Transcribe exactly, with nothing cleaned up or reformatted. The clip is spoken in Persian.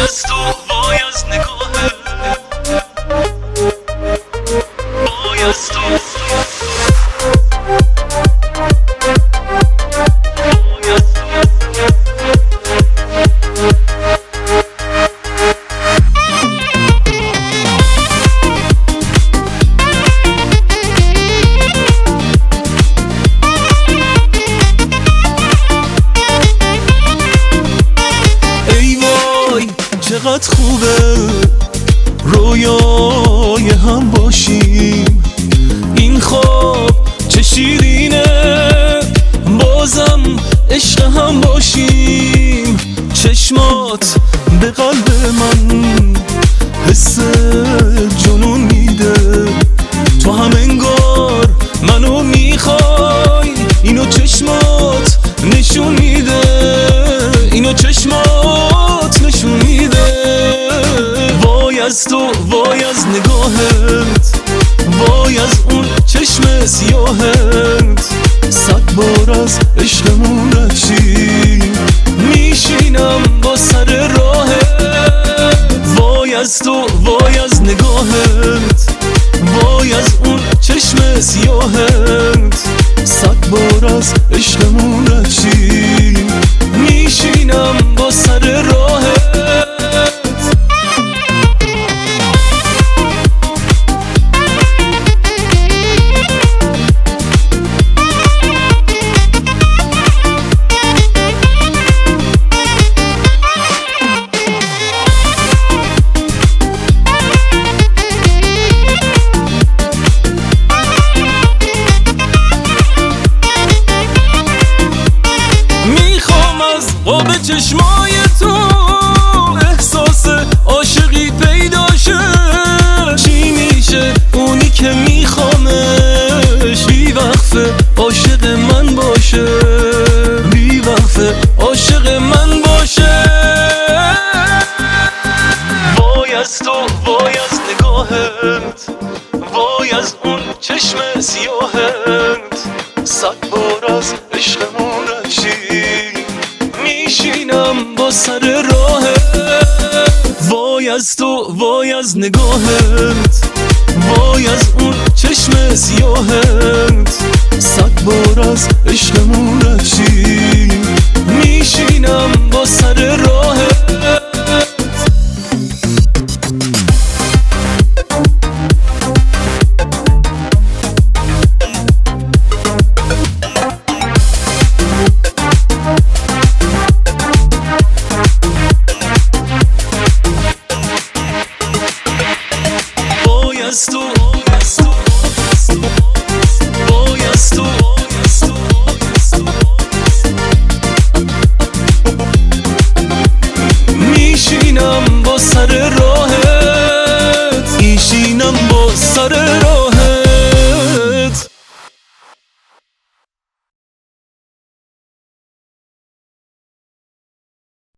از تو، وای از نگاهت، وای از تو. چقدر خوبه رویای هم باشیم، این خواب چه شیرینه بازم عشق هم باشیم. چشمات به قلب من حس جنون میده، تو هم انگار منو میخوای، اینو چشمات نشون میده، اینو چشمات نشون میده. وای از تو، وای از نگاهت، وای از اون چشم سیاهت. صد بار از عشقمون رفشیم، میشینم با سر راهت. وای از تو، وای از نگاهت، وای از اون چشم سیاهت. صد بار از عشقمون رفشیم، میشینم با سر راهت. به چشمای تو احساس عاشقی پیدا شه، چی میشه اونی که میخوامش بی وقفه عاشق من باشه، بی وقفه عاشق من باشه. وای از تو، وای از نگاهت، وای از اون چشم سیاهت. صد بار از عشقمون رفشیم، میشینم با سر راهت. وای از تو، وای از نگاهت، وای از اون چشم سیاهت. صد بار از عشقمون رفشیم، میشینم با سر راهت. میشینم با سر